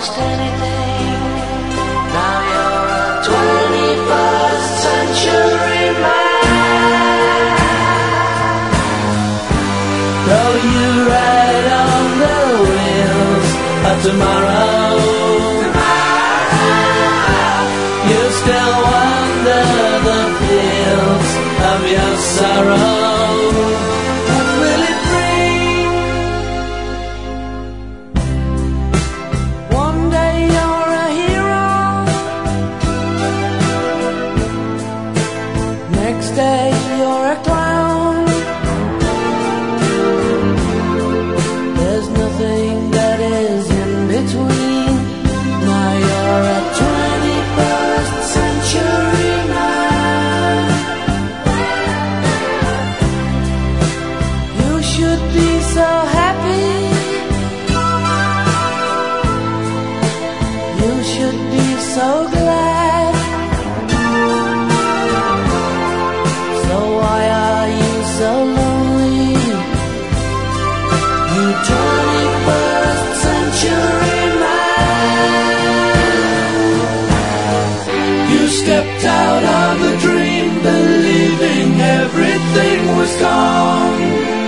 almost anything. Now you're a 21st century man. Though you ride on the wheels of tomorrow, you still wander the fields of your sorrow. What will it bring? One day you're a hero, next day you're a clown. There's nothing that is in between. Now you're a 21st century man. You should be so happy. You should be so glad. So why are you so lonely? You 21st century man. You stepped out of a dream, believing everything was gone.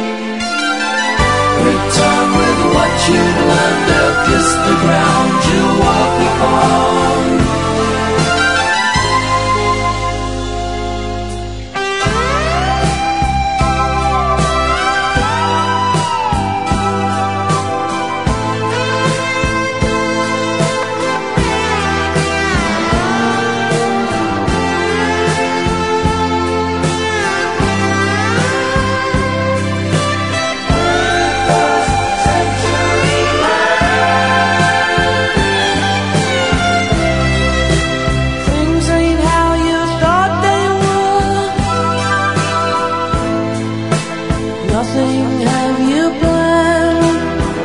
Return with what you've learned, or kiss the ground you walk upon. Things ain't how you thought they were. Nothing have you planned.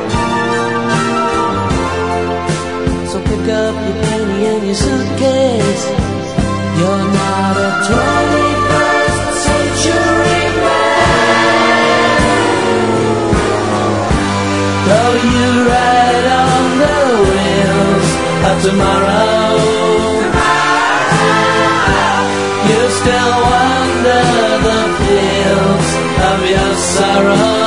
So pick up your penny and your suitcase. You're not a 21st century man. Though you ride on the wheels of tomorrow, you still wander the fields of your sorrow.